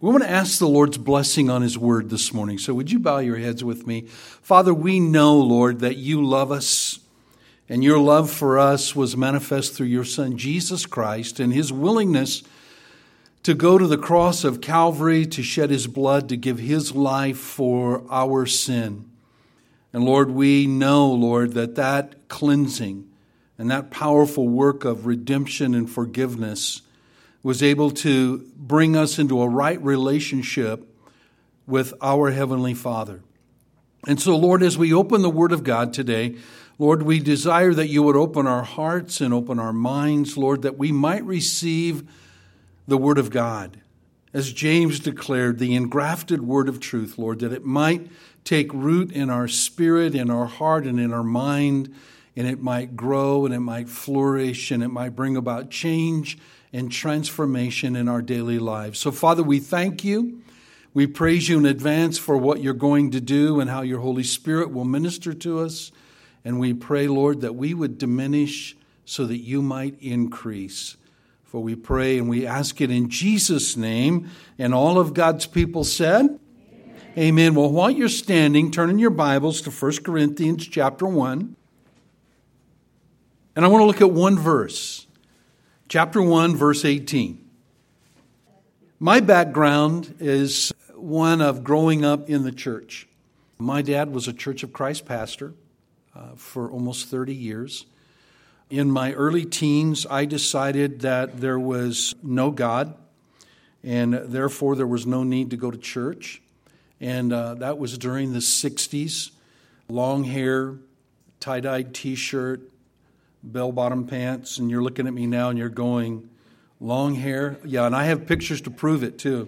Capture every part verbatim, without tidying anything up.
We want to ask the Lord's blessing on His word this morning. So would you bow your heads with me? Father, we know, Lord, that you love us, and your love for us was manifest through your Son, Jesus Christ, and His willingness to go to the cross of Calvary, to shed His blood, to give His life for our sin. And Lord, we know, Lord, that that cleansing and that powerful work of redemption and forgiveness was able to bring us into a right relationship with our Heavenly Father. And so, Lord, as we open the Word of God today, Lord, we desire that you would open our hearts and open our minds, Lord, that we might receive the Word of God. As James declared, the engrafted Word of truth, Lord, that it might take root in our spirit, in our heart, and in our mind, and it might grow and it might flourish and it might bring about change and transformation in our daily lives. So, Father, we thank you. We praise you in advance for what you're going to do and how your Holy Spirit will minister to us. And we pray, Lord, that we would diminish so that you might increase. For we pray and we ask it in Jesus' name. And all of God's people said, Amen. Amen. Well, while you're standing, turn in your Bibles to First Corinthians chapter one. And I want to look at one verse. Chapter one, verse eighteen. My background is one of growing up in the church. My dad was a Church of Christ pastor uh, for almost thirty years. In my early teens, I decided that there was no God, and therefore there was no need to go to church. And uh, that was during the sixties. Long hair, tie-dyed T-shirt, bell-bottom pants, and you're looking at me now and you're going, long hair? Yeah, and I have pictures to prove it too.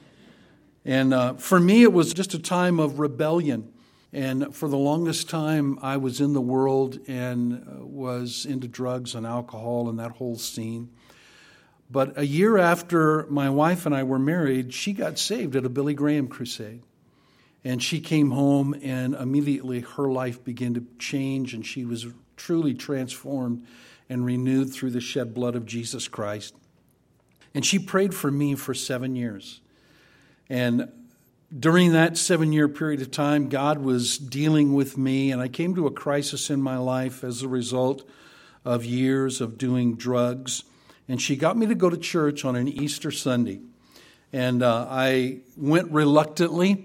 And uh, for me, it was just a time of rebellion. And for the longest time, I was in the world and uh, was into drugs and alcohol and that whole scene. But a year after my wife and I were married, she got saved at a Billy Graham crusade. And she came home and immediately her life began to change, and she was truly transformed and renewed through the shed blood of Jesus Christ. And she prayed for me for seven years. And during that seven-year period of time, God was dealing with me, and I came to a crisis in my life as a result of years of doing drugs. And she got me to go to church on an Easter Sunday. And uh, I went reluctantly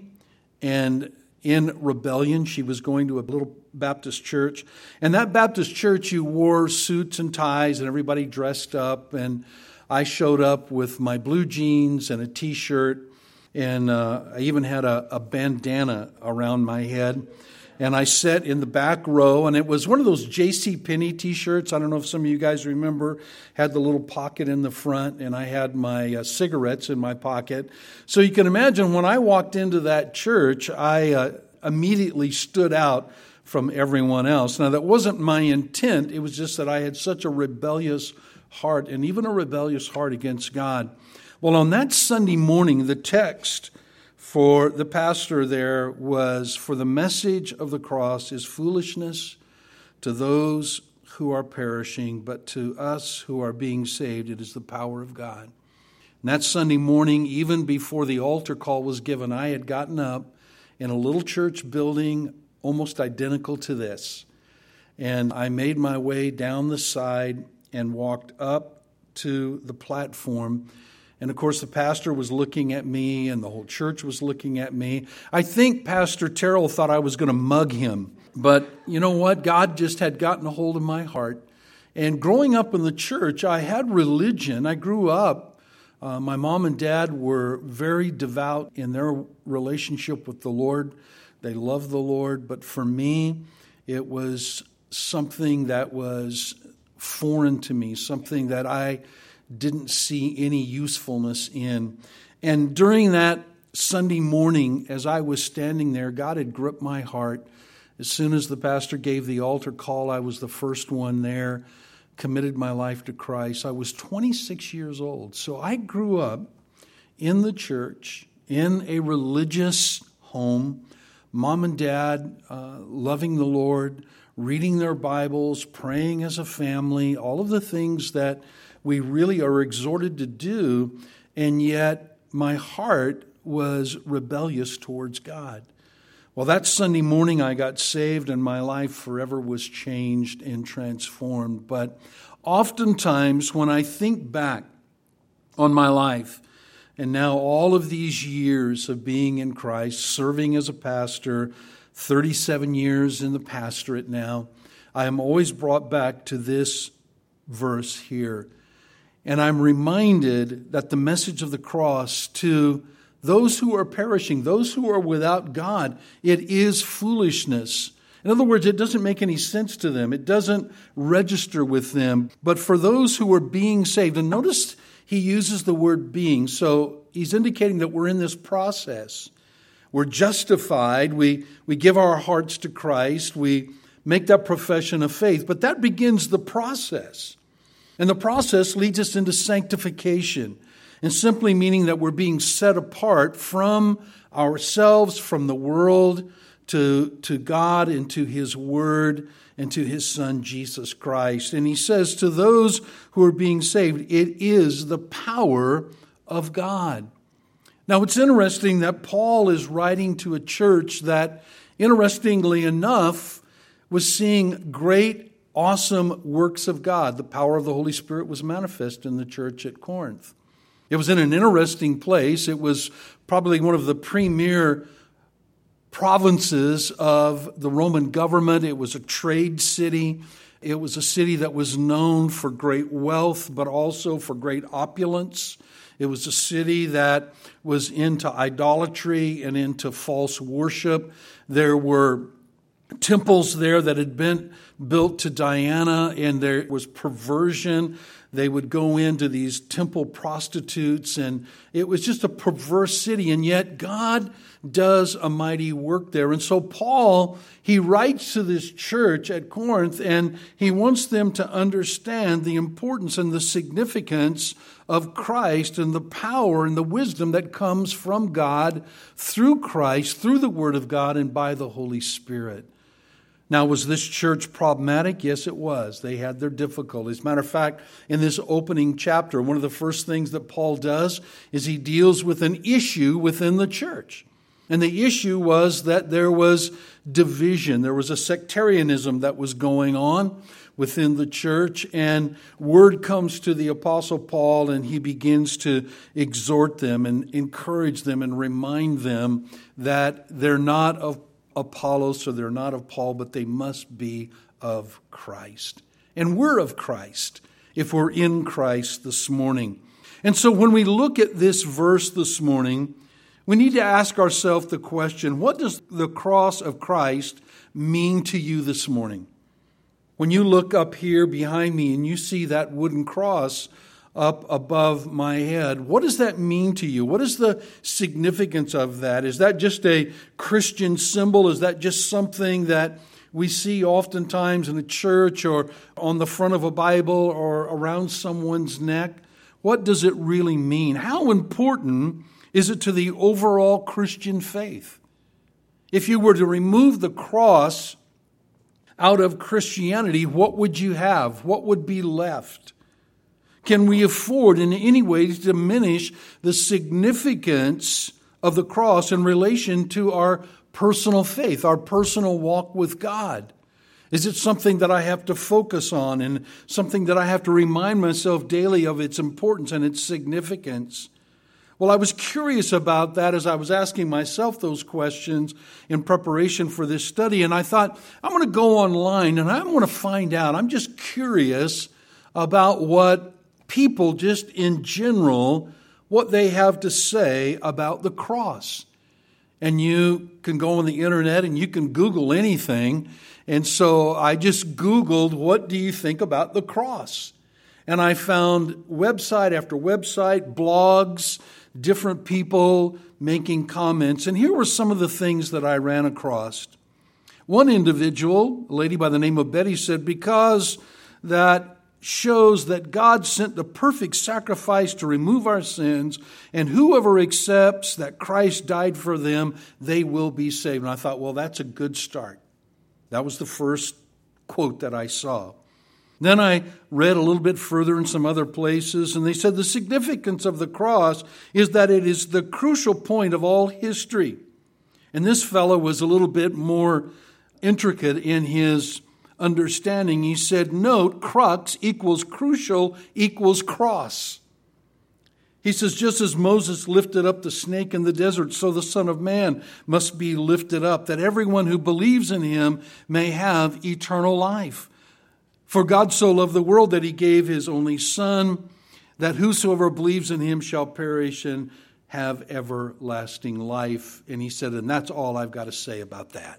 and in rebellion. She was going to a little Baptist church. And that Baptist church, you wore suits and ties and everybody dressed up. And I showed up with my blue jeans and a T-shirt. And uh, I even had a, a bandana around my head. And I sat in the back row, and it was one of those J C Penney T-shirts. I don't know if some of you guys remember, had the little pocket in the front, and I had my uh, cigarettes in my pocket. So you can imagine when I walked into that church, I uh, immediately stood out from everyone else. Now, that wasn't my intent. It was just that I had such a rebellious heart, and even a rebellious heart against God. Well, on that Sunday morning, the text for the pastor there was, for the message of the cross is foolishness to those who are perishing, but to us who are being saved, it is the power of God. And that Sunday morning, even before the altar call was given, I had gotten up in a little church building almost identical to this. And I made my way down the side and walked up to the platform. And of course, the pastor was looking at me, and the whole church was looking at me. I think Pastor Terrell thought I was going to mug him. But you know what? God just had gotten a hold of my heart. And growing up in the church, I had religion. I grew up. Uh, my mom and dad were very devout in their relationship with the Lord. They loved the Lord. But for me, it was something that was foreign to me, something that I didn't see any usefulness in. And during that Sunday morning, as I was standing there, God had gripped my heart. As soon as the pastor gave the altar call, I was the first one there, committed my life to Christ. I was twenty-six years old. So I grew up in the church, in a religious home, mom and dad uh, loving the Lord, reading their Bibles, praying as a family, all of the things that we really are exhorted to do. And yet my heart was rebellious towards God. Well, that Sunday morning I got saved and my life forever was changed and transformed. But oftentimes when I think back on my life, and now all of these years of being in Christ, serving as a pastor, thirty-seven years in the pastorate now, I am always brought back to this verse here. And I'm reminded that the message of the cross to those who are perishing, those who are without God, it is foolishness. In other words, it doesn't make any sense to them. It doesn't register with them. But for those who are being saved, and notice he uses the word being, so he's indicating that we're in this process. We're justified. We, we give our hearts to Christ. We make that profession of faith. But that begins the process. And the process leads us into sanctification. And simply meaning that we're being set apart from ourselves, from the world, to, to God and to His Word and to His Son, Jesus Christ. And he says to those who are being saved, it is the power of God. Now, it's interesting that Paul is writing to a church that, interestingly enough, was seeing great, awesome works of God. The power of the Holy Spirit was manifest in the church at Corinth. It was in an interesting place. It was probably one of the premier provinces of the Roman government. It was a trade city. It was a city that was known for great wealth, but also for great opulence. It was a city that was into idolatry and into false worship. There were temples there that had been built to Diana, and there was perversion. They would go into these temple prostitutes, and it was just a perverse city. And yet God does a mighty work there. And so Paul, he writes to this church at Corinth, and he wants them to understand the importance and the significance of Christ and the power and the wisdom that comes from God through Christ, through the Word of God, and by the Holy Spirit. Now, was this church problematic? Yes, it was. They had their difficulties. Matter of fact, in this opening chapter, one of the first things that Paul does is he deals with an issue within the church. And the issue was that there was division. There was a sectarianism that was going on within the church. And word comes to the Apostle Paul, and he begins to exhort them and encourage them and remind them that they're not of Apollos, so they're not of Paul, but they must be of Christ. And we're of Christ if we're in Christ this morning. And so when we look at this verse this morning, we need to ask ourselves the question, what does the cross of Christ mean to you this morning? When you look up here behind me and you see that wooden cross up above my head, what does that mean to you? What is the significance of that? Is that just a Christian symbol? Is that just something that we see oftentimes in a church or on the front of a Bible or around someone's neck? What does it really mean? How important is it to the overall Christian faith? If you were to remove the cross out of Christianity, what would you have? What would be left? Can we afford in any way to diminish the significance of the cross in relation to our personal faith, our personal walk with God? Is it something that I have to focus on and something that I have to remind myself daily of its importance and its significance? Well, I was curious about that as I was asking myself those questions in preparation for this study, and I thought, I'm going to go online and I'm going to find out. I'm just curious about what people just in general, what they have to say about the cross. And you can go on the internet and you can Google anything. And so I just Googled, what do you think about the cross? And I found website after website, blogs, different people making comments. And here were some of the things that I ran across. One individual, a lady by the name of Betty, said, because that shows that God sent the perfect sacrifice to remove our sins, and whoever accepts that Christ died for them, they will be saved. And I thought, well, that's a good start. That was the first quote that I saw. Then I read a little bit further in some other places, and they said the significance of the cross is that it is the crucial point of all history. And this fellow was a little bit more intricate in his understanding. He said, note, crux equals crucial equals cross. He says, just as Moses lifted up the snake in the desert, so the Son of Man must be lifted up, that everyone who believes in him may have eternal life. For God so loved the world that he gave his only Son, that whosoever believes in him shall perish and have everlasting life. And he said, and that's all I've got to say about that.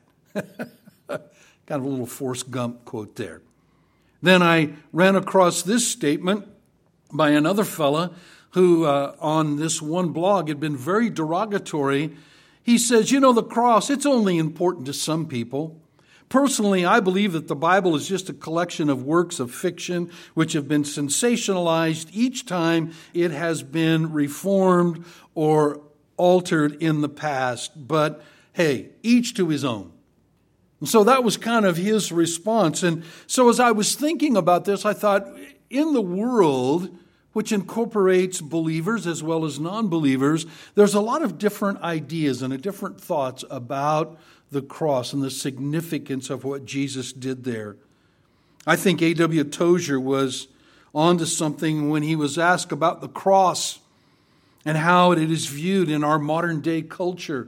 Kind of a little Forrest Gump quote there. Then I ran across this statement by another fella who uh, on this one blog had been very derogatory. He says, you know, the cross, it's only important to some people. Personally, I believe that the Bible is just a collection of works of fiction which have been sensationalized each time it has been reformed or altered in the past. But hey, each to his own. And so that was kind of his response. And so as I was thinking about this, I thought, in the world, which incorporates believers as well as non-believers, there's a lot of different ideas and different thoughts about the cross and the significance of what Jesus did there. I think A W Tozer was onto something when he was asked about the cross and how it is viewed in our modern day culture.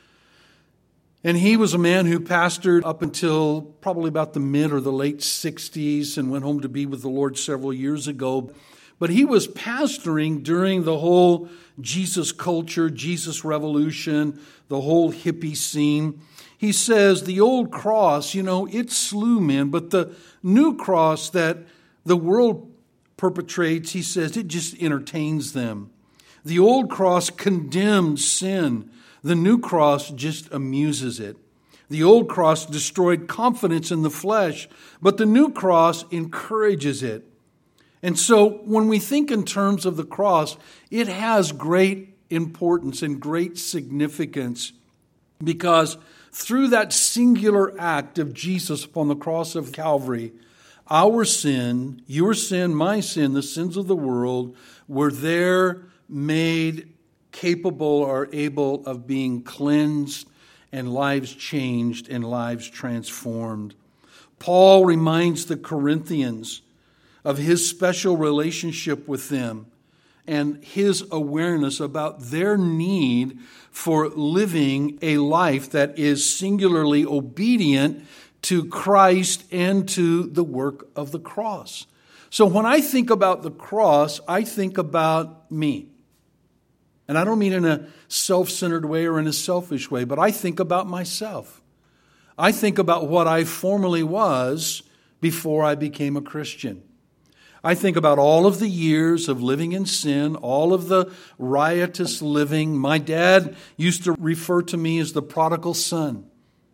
And he was a man who pastored up until probably about the mid or the late sixties and went home to be with the Lord several years ago. But he was pastoring during the whole Jesus culture, Jesus revolution, the whole hippie scene. He says the old cross, you know, it slew men, but the new cross that the world perpetrates, he says, it just entertains them. The old cross condemned sin. The new cross just amuses it. The old cross destroyed confidence in the flesh, but the new cross encourages it. And so when we think in terms of the cross, it has great importance and great significance because through that singular act of Jesus upon the cross of Calvary, our sin, your sin, my sin, the sins of the world, were there made capable or able of being cleansed and lives changed and lives transformed. Paul reminds the Corinthians of his special relationship with them and his awareness about their need for living a life that is singularly obedient to Christ and to the work of the cross. So when I think about the cross, I think about me. And I don't mean in a self-centered way or in a selfish way, but I think about myself. I think about what I formerly was before I became a Christian. I think about all of the years of living in sin, all of the riotous living. My dad used to refer to me as the prodigal son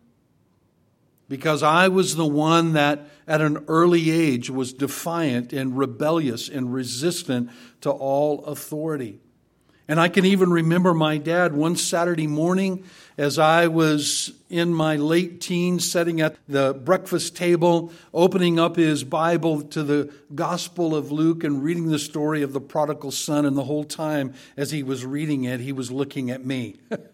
because I was the one that at an early age was defiant and rebellious and resistant to all authority. And I can even remember my dad one Saturday morning as I was in my late teens sitting at the breakfast table, opening up his Bible to the Gospel of Luke and reading the story of the prodigal son. And the whole time as he was reading it, he was looking at me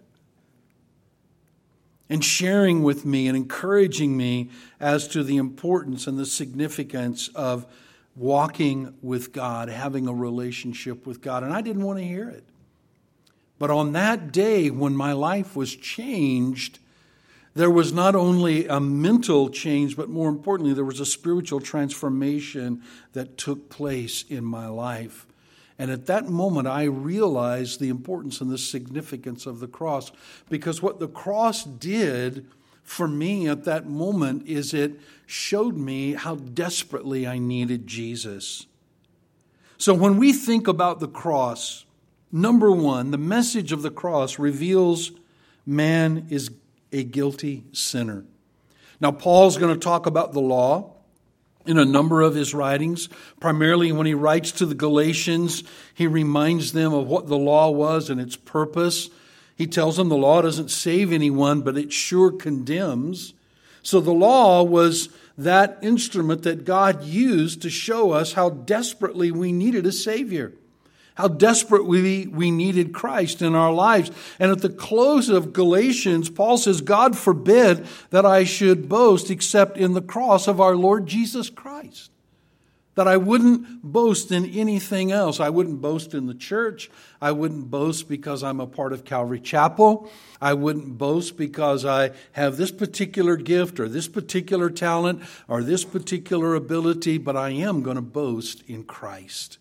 and sharing with me and encouraging me as to the importance and the significance of walking with God, having a relationship with God. And I didn't want to hear it. But on that day when my life was changed, there was not only a mental change, but more importantly, there was a spiritual transformation that took place in my life. And at that moment, I realized the importance and the significance of the cross. Because what the cross did for me at that moment is it showed me how desperately I needed Jesus. So when we think about the cross, number one, the message of the cross reveals man is a guilty sinner. Now, Paul's going to talk about the law in a number of his writings. Primarily when he writes to the Galatians, he reminds them of what the law was and its purpose. He tells them the law doesn't save anyone, but it sure condemns. So the law was that instrument that God used to show us how desperately we needed a Savior, how desperate we, we needed Christ in our lives. And at the close of Galatians, Paul says, God forbid that I should boast except in the cross of our Lord Jesus Christ. That I wouldn't boast in anything else. I wouldn't boast in the church. I wouldn't boast because I'm a part of Calvary Chapel. I wouldn't boast because I have this particular gift or this particular talent or this particular ability, but I am going to boast in Christ.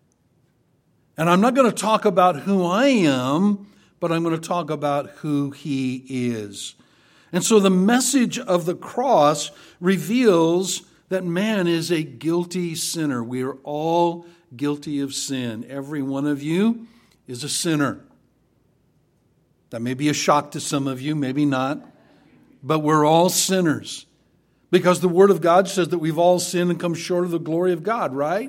And I'm not going to talk about who I am, but I'm going to talk about who He is. And so the message of the cross reveals that man is a guilty sinner. We are all guilty of sin. Every one of you is a sinner. That may be a shock to some of you, maybe not. But we're all sinners. Because the Word of God says that we've all sinned and come short of the glory of God, right?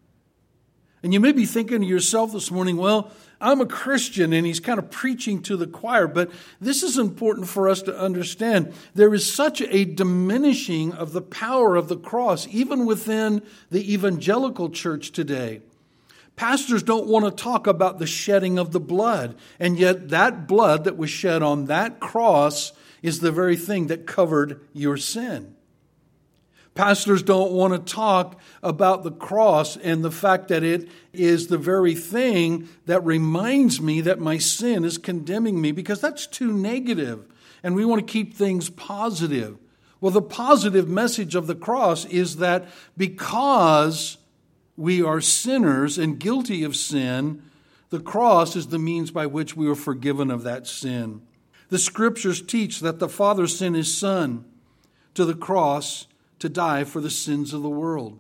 And you may be thinking to yourself this morning, well, I'm a Christian, and he's kind of preaching to the choir. But this is important for us to understand. There is such a diminishing of the power of the cross, even within the evangelical church today. Pastors don't want to talk about the shedding of the blood. And yet that blood that was shed on that cross is the very thing that covered your sin. Pastors don't want to talk about the cross and the fact that it is the very thing that reminds me that my sin is condemning me, because that's too negative. And we want to keep things positive. Well, the positive message of the cross is that because we are sinners and guilty of sin, the cross is the means by which we are forgiven of that sin. The Scriptures teach that the Father sent His Son to the cross to die for the sins of the world.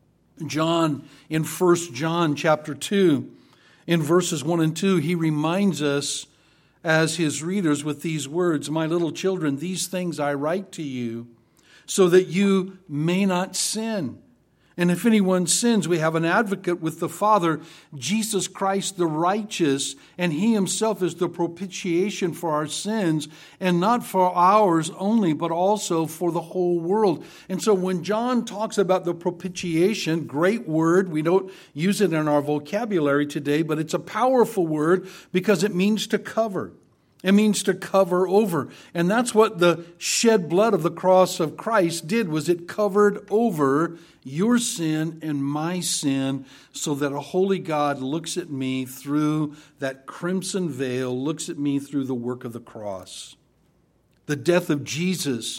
John, in First John chapter two, in verses one and two, he reminds us as his readers with these words, "My little children, these things I write to you, so that you may not sin. And if anyone sins, we have an advocate with the Father, Jesus Christ the righteous, and He Himself is the propitiation for our sins, and not for ours only, but also for the whole world." And so when John talks about the propitiation, great word, we don't use it in our vocabulary today, but it's a powerful word because it means to cover. It means to cover over. And that's what the shed blood of the cross of Christ did, was it covered over your sin and my sin, so that a holy God looks at me through that crimson veil, looks at me through the work of the cross. The death of Jesus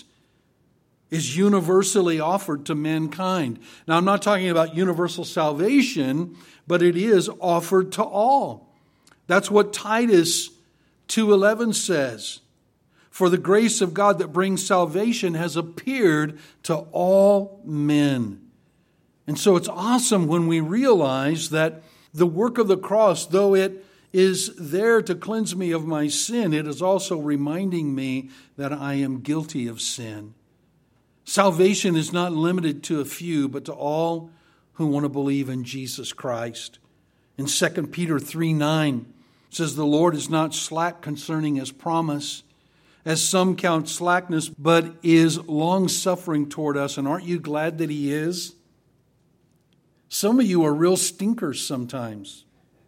is universally offered to mankind. Now, I'm not talking about universal salvation, but it is offered to all. That's what Titus two eleven says. For the grace of God that brings salvation has appeared to all men. And so it's awesome when we realize that the work of the cross, though it is there to cleanse me of my sin, it is also reminding me that I am guilty of sin. Salvation is not limited to a few, but to all who want to believe in Jesus Christ. In Second Peter three nine, it says, "The Lord is not slack concerning His promise, as some count slackness, but is long-suffering toward us." And aren't you glad that He is? Some of you are real stinkers sometimes.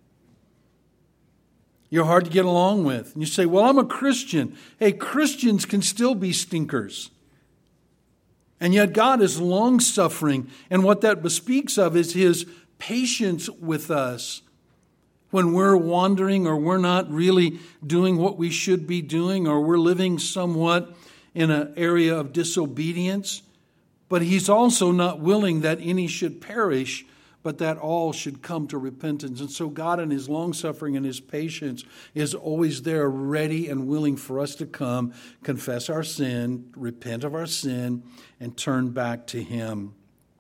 You're hard to get along with. And you say, well, I'm a Christian. Hey, Christians can still be stinkers. And yet God is long-suffering. And what that bespeaks of is His patience with us. When we're wandering, or we're not really doing what we should be doing, or we're living somewhat in an area of disobedience. But He's also not willing that any should perish, but that all should come to repentance. And so God, in His long-suffering and His patience, is always there, ready and willing for us to come, confess our sin, repent of our sin, and turn back to Him.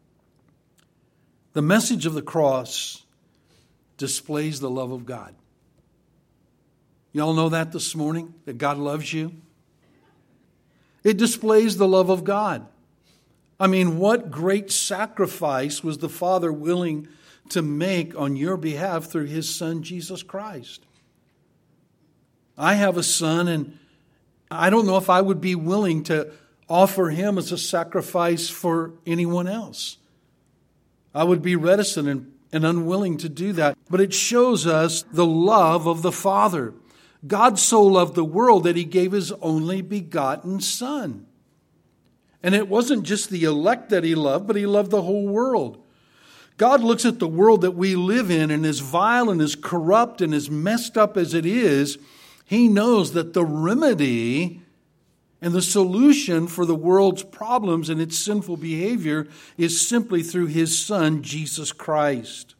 The message of the cross displays the love of God. Y'all know that this morning, that God loves you? It displays the love of God. I mean, what great sacrifice was the Father willing to make on your behalf through His Son, Jesus Christ? I have a son, and I don't know if I would be willing to offer him as a sacrifice for anyone else. I would be reticent and, and unwilling to do that. But it shows us the love of the Father. God so loved the world that he gave his only begotten Son. And it wasn't just the elect that he loved, but he loved the whole world. God looks at the world that we live in, and as vile and as corrupt and as messed up as it is, he knows that the remedy and the solution for the world's problems and its sinful behavior is simply through his Son, Jesus Christ.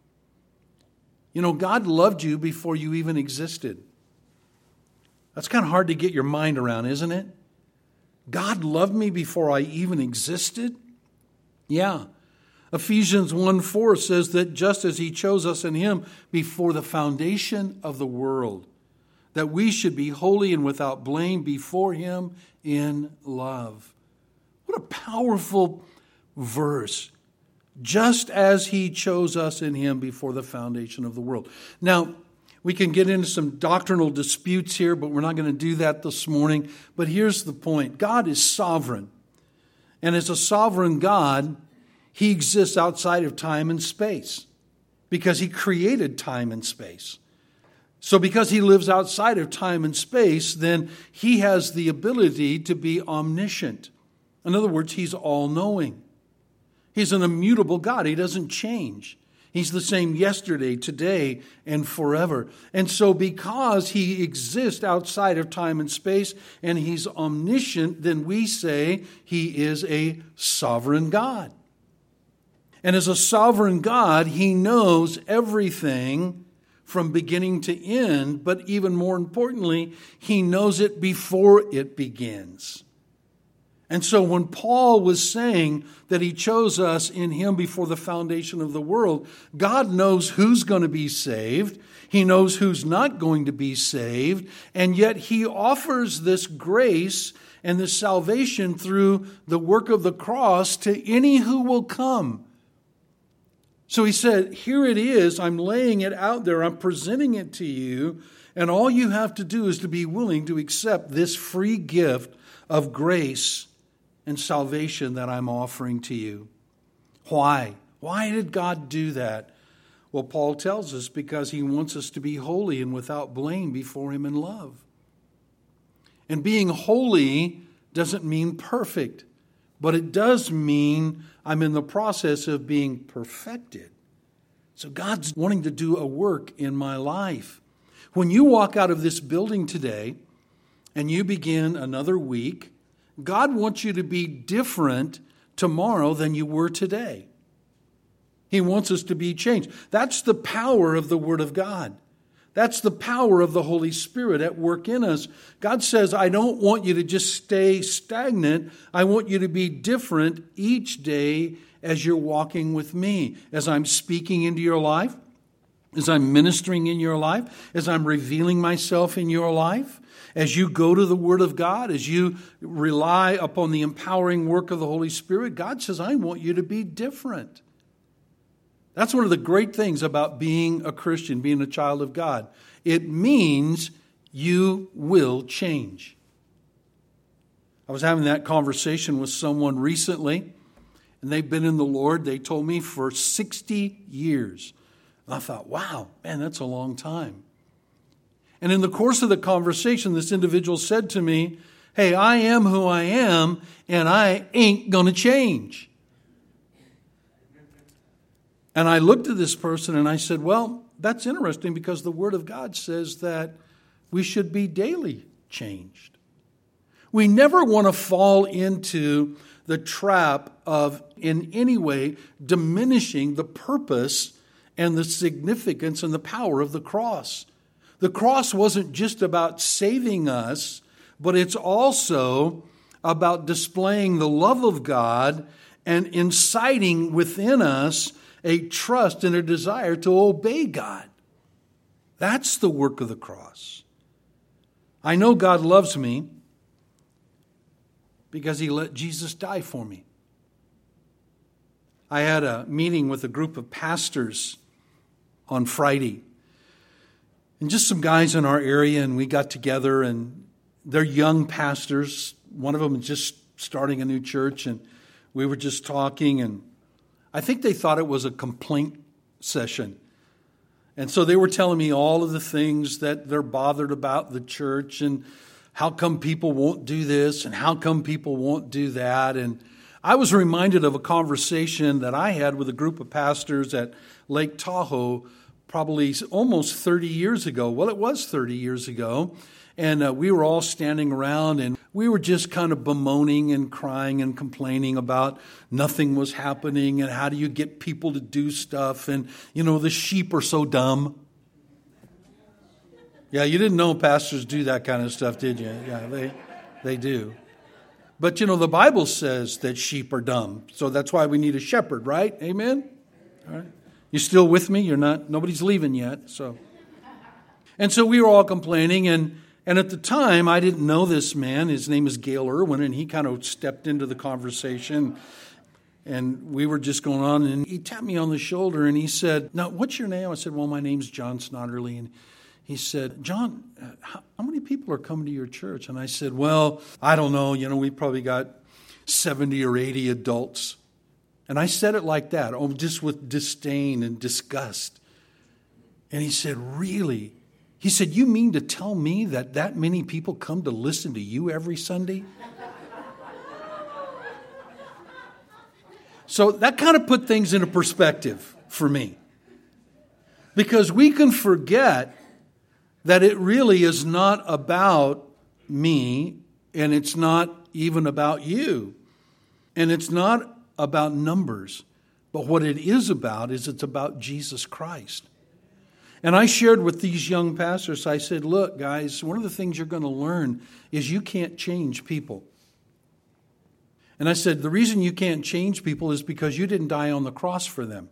You know, God loved you before you even existed. That's kind of hard to get your mind around, isn't it? God loved me before I even existed? Yeah. Ephesians one four says that just as he chose us in him before the foundation of the world, that we should be holy and without blame before him in love. What a powerful verse. Just as he chose us in him before the foundation of the world. Now, we can get into some doctrinal disputes here, but we're not going to do that this morning. But here's the point. God is sovereign. And as a sovereign God, he exists outside of time and space because he created time and space. So because he lives outside of time and space, then he has the ability to be omniscient. In other words, he's all-knowing. He's an immutable God. He doesn't change. He's the same yesterday, today, and forever. And so because he exists outside of time and space and he's omniscient, then we say he is a sovereign God. And as a sovereign God, he knows everything from beginning to end, but even more importantly, he knows it before it begins. And so when Paul was saying that he chose us in him before the foundation of the world, God knows who's going to be saved. He knows who's not going to be saved. And yet he offers this grace and this salvation through the work of the cross to any who will come. So he said, here it is. I'm laying it out there. I'm presenting it to you. And all you have to do is to be willing to accept this free gift of grace and salvation that I'm offering to you. Why? Why did God do that? Well, Paul tells us because he wants us to be holy and without blame before him in love. And being holy doesn't mean perfect, but it does mean I'm in the process of being perfected. So God's wanting to do a work in my life. When you walk out of this building today and you begin another week, God wants you to be different tomorrow than you were today. He wants us to be changed. That's the power of the Word of God. That's the power of the Holy Spirit at work in us. God says, I don't want you to just stay stagnant. I want you to be different each day as you're walking with me, as I'm speaking into your life, as I'm ministering in your life, as I'm revealing myself in your life. As you go to the Word of God, as you rely upon the empowering work of the Holy Spirit, God says, I want you to be different. That's one of the great things about being a Christian, being a child of God. It means you will change. I was having that conversation with someone recently, and they've been in the Lord, they told me, for sixty years. And I thought, wow, man, that's a long time. And in the course of the conversation, this individual said to me, hey, I am who I am, and I ain't going to change. And I looked at this person and I said, well, that's interesting because the Word of God says that we should be daily changed. We never want to fall into the trap of, in any way, diminishing the purpose and the significance and the power of the cross. The cross wasn't just about saving us, but it's also about displaying the love of God and inciting within us a trust and a desire to obey God. That's the work of the cross. I know God loves me because he let Jesus die for me. I had a meeting with a group of pastors on Friday. And just some guys in our area, and we got together, and they're young pastors. One of them is just starting a new church, and we were just talking, and I think they thought it was a complaint session. And so they were telling me all of the things that they're bothered about the church, and how come people won't do this, and how come people won't do that. And I was reminded of a conversation that I had with a group of pastors at Lake Tahoe probably almost thirty years ago. Well, it was thirty years ago. And uh, we were all standing around, and we were just kind of bemoaning and crying and complaining about nothing was happening, and how do you get people to do stuff, and, you know, the sheep are so dumb. Yeah, you didn't know pastors do that kind of stuff, did you? Yeah, they they do. But, you know, the Bible says that sheep are dumb, so that's why we need a shepherd, right? Amen? All right. You still with me? You're not, nobody's leaving yet, so. And so we were all complaining, and And at the time, I didn't know this man. His name is Gail Irwin, and he kind of stepped into the conversation. And we were just going on, and he tapped me on the shoulder, and he said, "Now, what's your name?" I said, "Well, my name's John Snodderly." And he said, "John, how, how many people are coming to your church?" And I said, "Well, I don't know. You know, we probably got seventy or eighty adults." And I said it like that, oh, just with disdain and disgust. And he said, "Really?" He said, "You mean to tell me that that many people come to listen to you every Sunday?" So that kind of put things into perspective for me. Because we can forget that it really is not about me, and it's not even about you. And it's not about numbers. But what it is about is it's about Jesus Christ. And I shared with these young pastors, I said, "Look, guys, one of the things you're going to learn is you can't change people." And I said, the reason you can't change people is because you didn't die on the cross for them.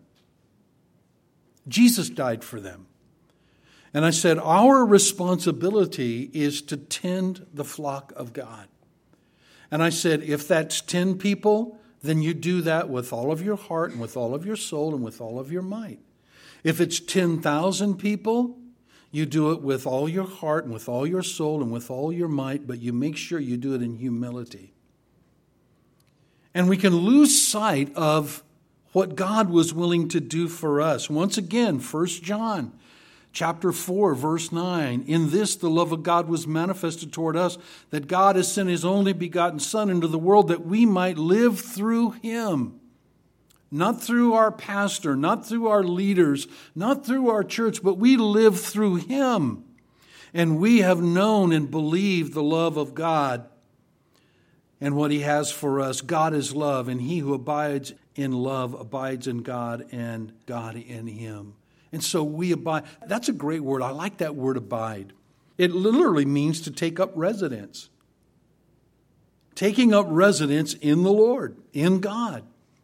Jesus died for them. And I said, our responsibility is to tend the flock of God. And I said, if that's ten people, then you do that with all of your heart and with all of your soul and with all of your might. If it's ten thousand people, you do it with all your heart and with all your soul and with all your might, but you make sure you do it in humility. And we can lose sight of what God was willing to do for us. Once again, First John chapter four, verse nine. In this the love of God was manifested toward us, that God has sent his only begotten Son into the world that we might live through him. Not through our pastor, not through our leaders, not through our church, but we live through him. And we have known and believed the love of God and what he has for us. God is love, and he who abides in love abides in God and God in him. And so we abide. That's a great word. I like that word, abide. It literally means to take up residence. Taking up residence in the Lord, in God.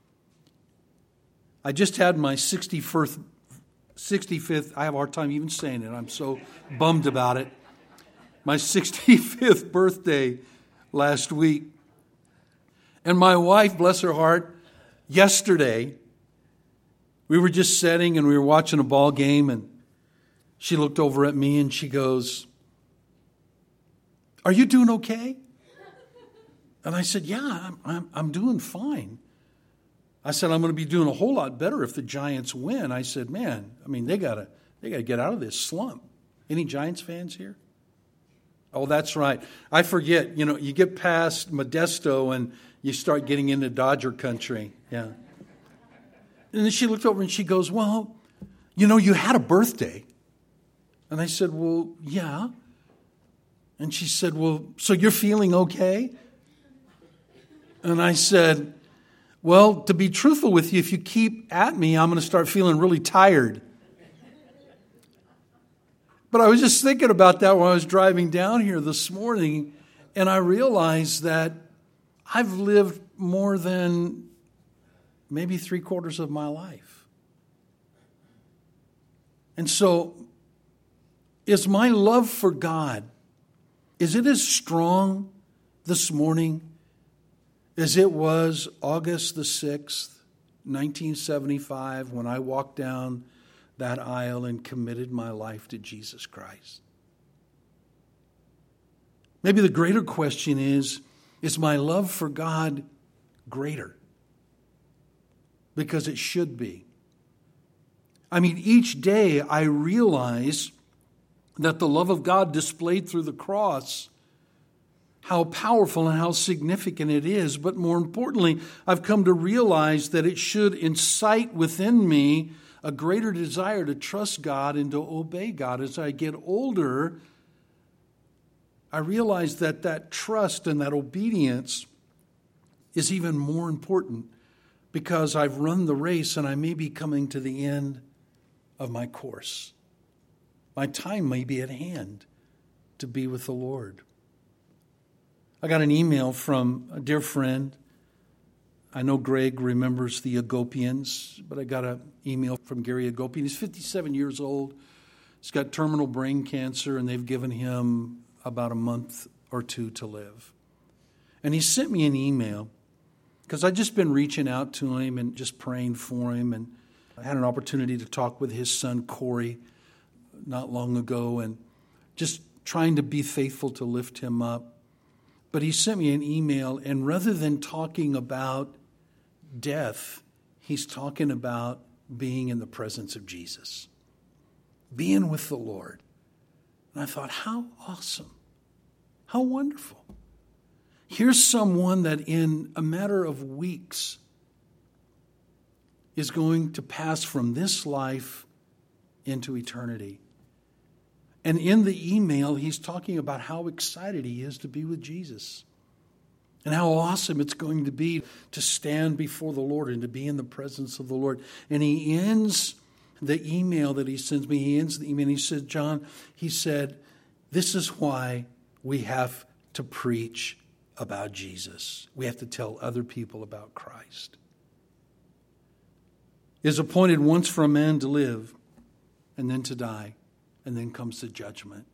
I just had my sixty-fifth, I have a hard time even saying it. I'm so bummed about it. My sixty-fifth birthday last week. And my wife, bless her heart, yesterday, we were just sitting and we were watching a ball game, and she looked over at me and she goes, "Are you doing okay?" And I said, "Yeah, I'm, I'm, I'm doing fine." I said, "I'm going to be doing a whole lot better if the Giants win." I said, "Man, I mean, they gotta they gotta get out of this slump." Any Giants fans here? Oh, that's right. I forget. You know, you get past Modesto and you start getting into Dodger country. Yeah. And then she looked over and she goes, "Well, you know, you had a birthday." And I said, "Well, yeah." And she said, "Well, so you're feeling okay?" And I said, "Well, to be truthful with you, if you keep at me, I'm going to start feeling really tired." But I was just thinking about that when I was driving down here this morning, and I realized that I've lived more than maybe three quarters of my life. And so, is my love for God, is it as strong this morning as it was August the sixth, nineteen seventy-five, when I walked down that aisle and committed my life to Jesus Christ? Maybe the greater question is, Is my love for God greater? Because it should be. I mean, each day I realize that the love of God displayed through the cross, how powerful and how significant it is. But more importantly, I've come to realize that it should incite within me a greater desire to trust God and to obey God. As I get older, I realize that that trust and that obedience is even more important because I've run the race and I may be coming to the end of my course. My time may be at hand to be with the Lord. I got an email from a dear friend. I know Greg remembers the Agopians, but I got an email from Gary Agopian. He's fifty-seven years old. He's got terminal brain cancer, and they've given him about a month or two to live. And he sent me an email because I'd just been reaching out to him and just praying for him. And I had an opportunity to talk with his son, Corey, not long ago, and just trying to be faithful to lift him up. But he sent me an email, and rather than talking about death, he's talking about being in the presence of Jesus, being with the Lord. And I thought, how awesome, how wonderful. Here's someone that in a matter of weeks is going to pass from this life into eternity. And in the email, he's talking about how excited he is to be with Jesus and how awesome it's going to be to stand before the Lord and to be in the presence of the Lord. And he ends the email that he sends me, he ends the email, and he said, John, he said, this is why we have to preach about Jesus. We have to tell other people about Christ. It is appointed once for a man to live and then to die. And then comes the judgment.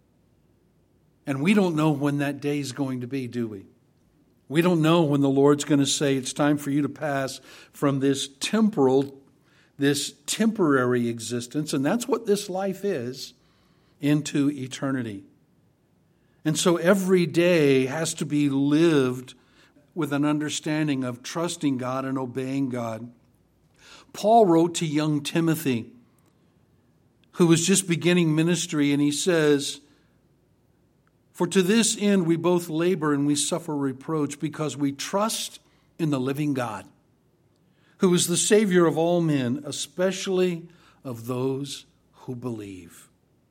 And we don't know when that day is going to be, do we? We don't know when the Lord's going to say it's time for you to pass from this temporal, this temporary existence, and that's what this life is, into eternity. And so every day has to be lived with an understanding of trusting God and obeying God. Paul wrote to young Timothy, who was just beginning ministry, and he says, for to this end we both labor and we suffer reproach because we trust in the living God, who is the Savior of all men, especially of those who believe.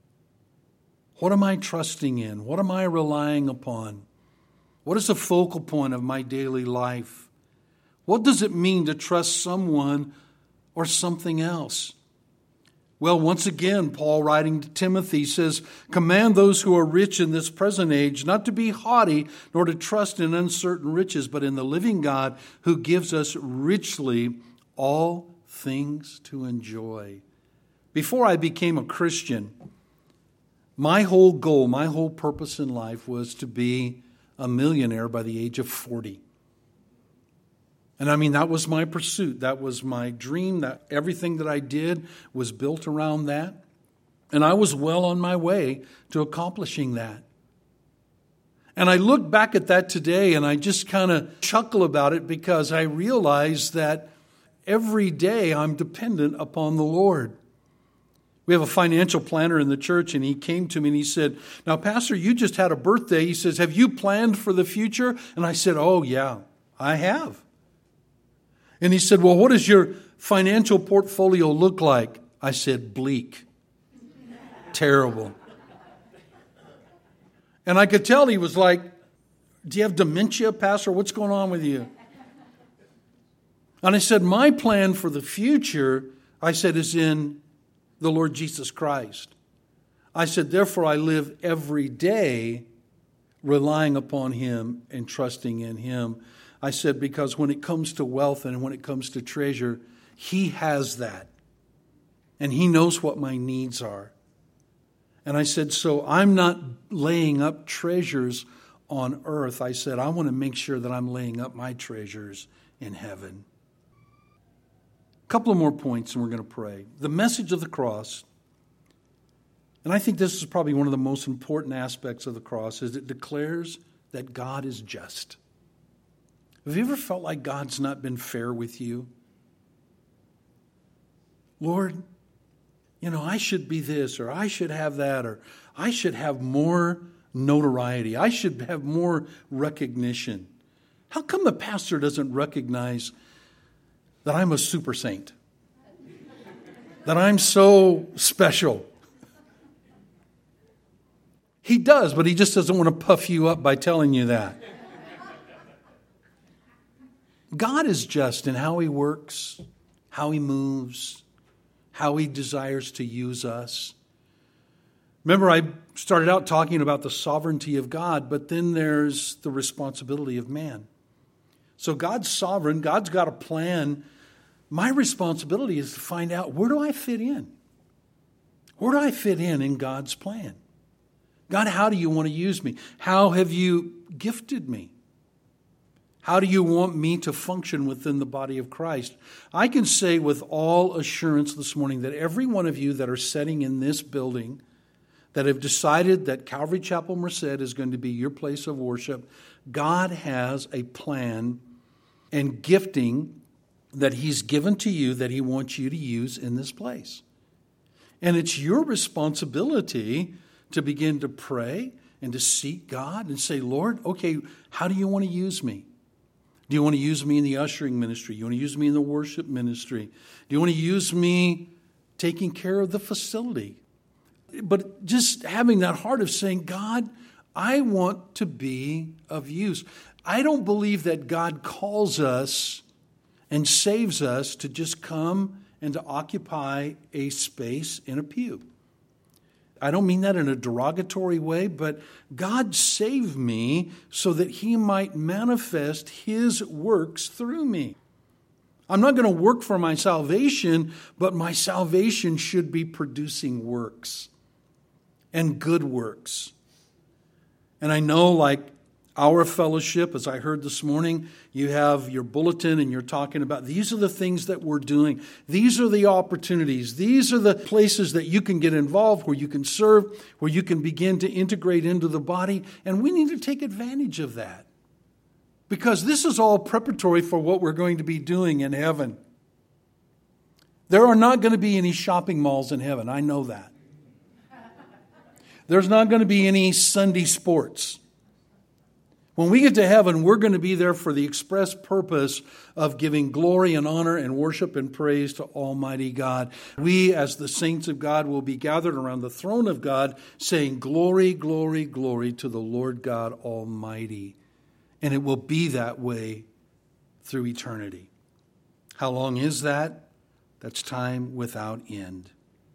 What am I trusting in? What am I relying upon? What is the focal point of my daily life? What does it mean to trust someone or something else? Well, once again, Paul writing to Timothy says, command those who are rich in this present age not to be haughty, nor to trust in uncertain riches, but in the living God who gives us richly all things to enjoy. Before I became a Christian, my whole goal, my whole purpose in life was to be a millionaire by the age of forty. And I mean, that was my pursuit. That was my dream. That everything that I did was built around that. And I was well on my way to accomplishing that. And I look back at that today and I just kind of chuckle about it because I realize that every day I'm dependent upon the Lord. We have a financial planner in the church, and he came to me and he said, now, Pastor, you just had a birthday. He says, have you planned for the future? And I said, oh, yeah, I have. And he said, well, what does your financial portfolio look like? I said, bleak. Terrible. And I could tell he was like, do you have dementia, Pastor? What's going on with you? And I said, my plan for the future, I said, is in the Lord Jesus Christ. I said, therefore I live every day relying upon Him and trusting in Him. I said, because when it comes to wealth and when it comes to treasure, He has that. And He knows what my needs are. And I said, so I'm not laying up treasures on earth. I said, I want to make sure that I'm laying up my treasures in heaven. A couple of more points and we're going to pray. The message of the cross, and I think this is probably one of the most important aspects of the cross, is it declares that God is just. Have you ever felt like God's not been fair with you? Lord, you know, I should be this, or I should have that, or I should have more notoriety. I should have more recognition. How come the pastor doesn't recognize that I'm a super saint? That I'm so special? He does, but he just doesn't want to puff you up by telling you that. God is just in how he works, how he moves, how he desires to use us. Remember, I started out talking about the sovereignty of God, but then there's the responsibility of man. So God's sovereign, God's got a plan. My responsibility is to find out, where do I fit in? Where do I fit in in God's plan? God, how do you want to use me? How have you gifted me? How do you want me to function within the body of Christ? I can say with all assurance this morning that every one of you that are sitting in this building, that have decided that Calvary Chapel Merced is going to be your place of worship, God has a plan and gifting that he's given to you that he wants you to use in this place. And it's your responsibility to begin to pray and to seek God and say, Lord, okay, how do you want to use me? Do you want to use me in the ushering ministry? Do you want to use me in the worship ministry? Do you want to use me taking care of the facility? But just having that heart of saying, God, I want to be of use. I don't believe that God calls us and saves us to just come and to occupy a space in a pew. I don't mean that in a derogatory way, but God saved me so that he might manifest his works through me. I'm not going to work for my salvation, but my salvation should be producing works and good works. And I know, like our fellowship, as I heard this morning, you have your bulletin and you're talking about these are the things that we're doing. These are the opportunities. These are the places that you can get involved, where you can serve, where you can begin to integrate into the body. And we need to take advantage of that, because this is all preparatory for what we're going to be doing in heaven. There are not going to be any shopping malls in heaven. I know that. There's not going to be any Sunday sports. When we get to heaven, we're going to be there for the express purpose of giving glory and honor and worship and praise to Almighty God. We, as the saints of God, will be gathered around the throne of God, saying, glory, glory, glory to the Lord God Almighty. And it will be that way through eternity. How long is that? That's time without end.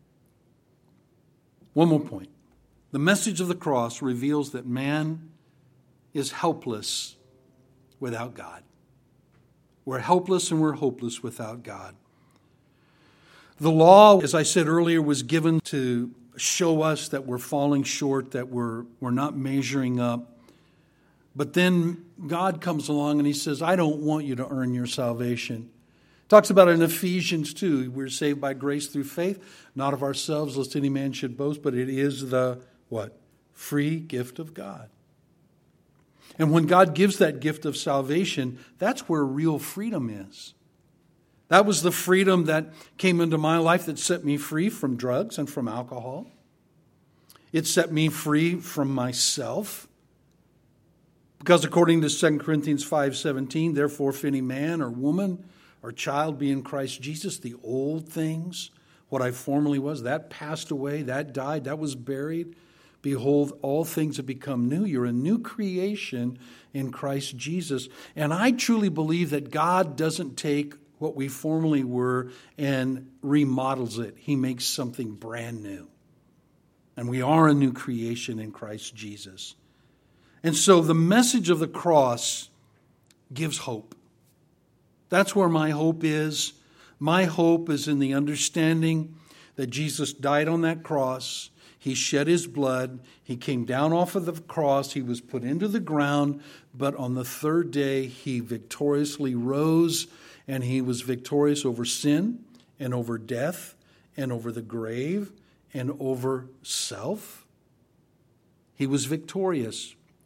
One more point. The message of the cross reveals that man is helpless without God. We're helpless and we're hopeless without God. The law, as I said earlier, was given to show us that we're falling short, that we're, we're not measuring up. But then God comes along and he says, I don't want you to earn your salvation. Talks about it in Ephesians two. We're saved by grace through faith, not of ourselves, lest any man should boast, but it is the, what? Free gift of God. And when God gives that gift of salvation, that's where real freedom is. That was the freedom that came into my life that set me free from drugs and from alcohol. It set me free from myself. Because according to Second Corinthians five seventeen, therefore if any man or woman or child be in Christ Jesus, the old things, what I formerly was, that passed away, that died, that was buried. Behold, all things have become new. You're a new creation in Christ Jesus. And I truly believe that God doesn't take what we formerly were and remodels it. He makes something brand new. And we are a new creation in Christ Jesus. And so the message of the cross gives hope. That's where my hope is. My hope is in the understanding that Jesus died on that cross. He shed his blood. He came down off of the cross. He was put into the ground. But on the third day, he victoriously rose, and he was victorious over sin and over death and over the grave and over self. He was victorious.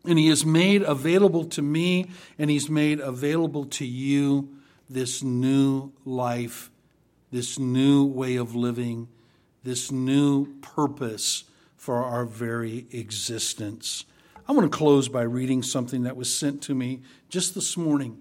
And he has made available to me, and he's made available to you this new life, this new way of living, this new purpose for our very existence. I want to close by reading something that was sent to me just this morning.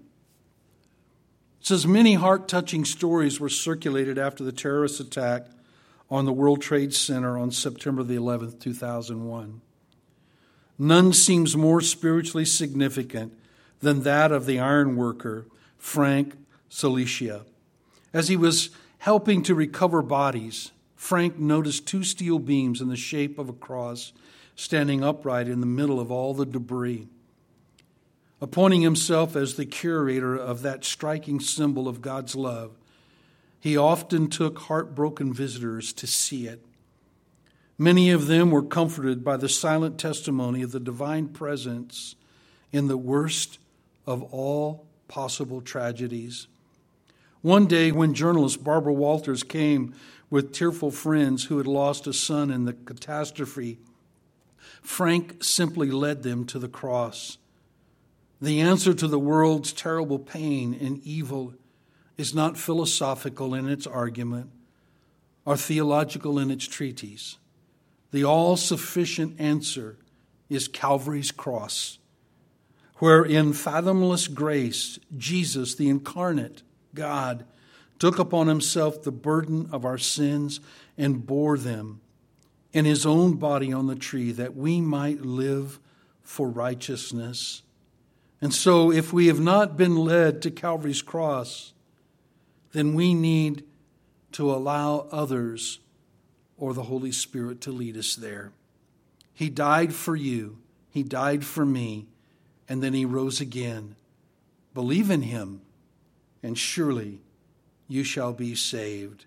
It says, many heart-touching stories were circulated after the terrorist attack on the World Trade Center on September the eleventh, two thousand one. None seems more spiritually significant than that of the iron worker, Frank Soliscia. As he was helping to recover bodies, Frank noticed two steel beams in the shape of a cross standing upright in the middle of all the debris. Appointing himself as the curator of that striking symbol of God's love, he often took heartbroken visitors to see it. Many of them were comforted by the silent testimony of the divine presence in the worst of all possible tragedies. One day, when journalist Barbara Walters came with tearful friends who had lost a son in the catastrophe, Frank simply led them to the cross. The answer to the world's terrible pain and evil is not philosophical in its argument or theological in its treatise. The all-sufficient answer is Calvary's cross, where in fathomless grace, Jesus, the incarnate God, took upon himself the burden of our sins and bore them in his own body on the tree that we might live for righteousness. And so if we have not been led to Calvary's cross, then we need to allow others or the Holy Spirit to lead us there. He died for you. He died for me. And then he rose again. Believe in him, and surely you shall be saved.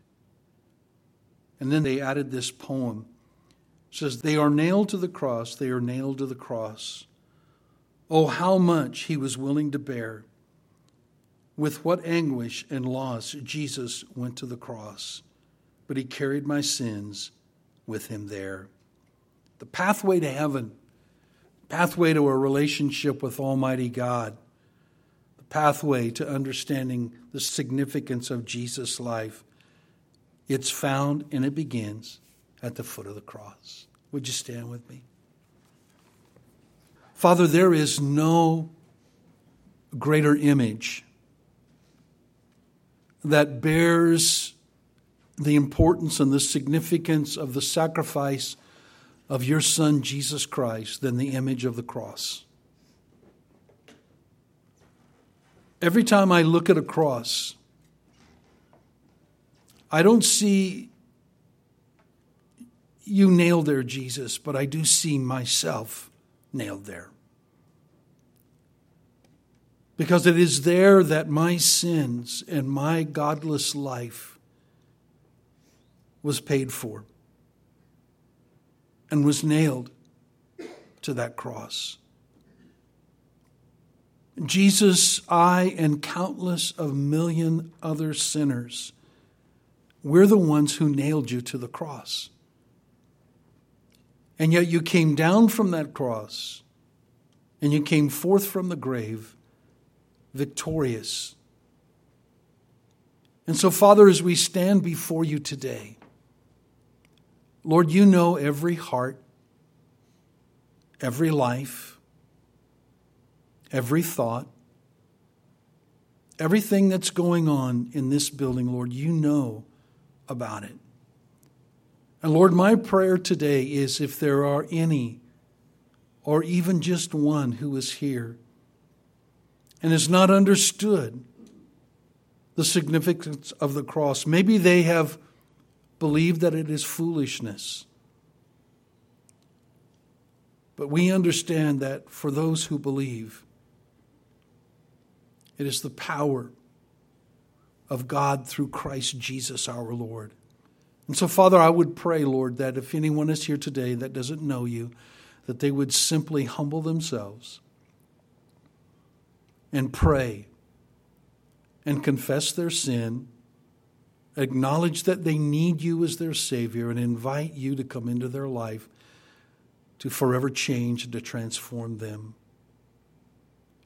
And then they added this poem. It says, they are nailed to the cross. They are nailed to the cross. Oh, how much he was willing to bear. With what anguish and loss Jesus went to the cross. But he carried my sins with him there. The pathway to heaven, pathway to a relationship with Almighty God, the pathway to understanding the significance of Jesus' life, it's found and it begins at the foot of the cross. Would you stand with me? Father, there is no greater image that bears the importance and the significance of the sacrifice of your Son, Jesus Christ, than the image of the cross. Every time I look at a cross, I don't see you nailed there, Jesus, but I do see myself nailed there. Because it is there that my sins and my godless life was paid for and was nailed to that cross. Jesus, I, and countless of million other sinners, we're the ones who nailed you to the cross. And yet you came down from that cross and you came forth from the grave victorious. And so, Father, as we stand before you today, Lord, you know every heart, every life, every thought, everything that's going on in this building, Lord, you know about it. And Lord, my prayer today is if there are any, or even just one who is here and has not understood the significance of the cross, maybe they have believed that it is foolishness. But we understand that for those who believe, it is the power of God through Christ Jesus our Lord. And so, Father, I would pray, Lord, that if anyone is here today that doesn't know you, that they would simply humble themselves and pray and confess their sin, acknowledge that they need you as their Savior, and invite you to come into their life to forever change and to transform them.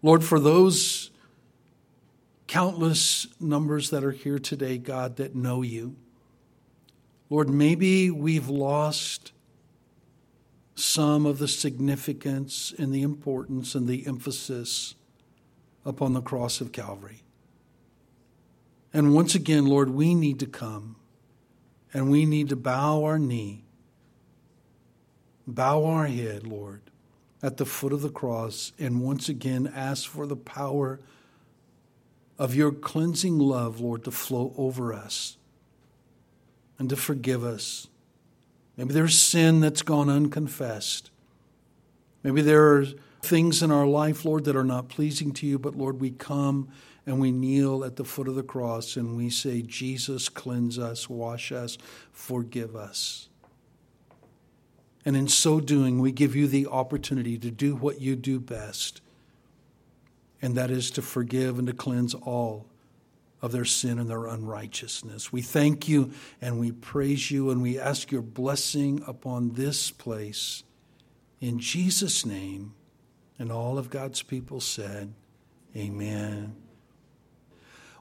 Lord, for those countless numbers that are here today, God, that know you, Lord, maybe we've lost some of the significance and the importance and the emphasis upon the cross of Calvary. And once again, Lord, we need to come and we need to bow our knee, bow our head, Lord, at the foot of the cross, and once again ask for the power of your cleansing love, Lord, to flow over us and to forgive us. Maybe there's sin that's gone unconfessed. Maybe there are things in our life, Lord, that are not pleasing to you, but Lord, we come and we kneel at the foot of the cross and we say, Jesus, cleanse us, wash us, forgive us. And in so doing, we give you the opportunity to do what you do best, and that is to forgive and to cleanse all of their sin and their unrighteousness. We thank you and we praise you and we ask your blessing upon this place. In Jesus' name, and all of God's people said, amen.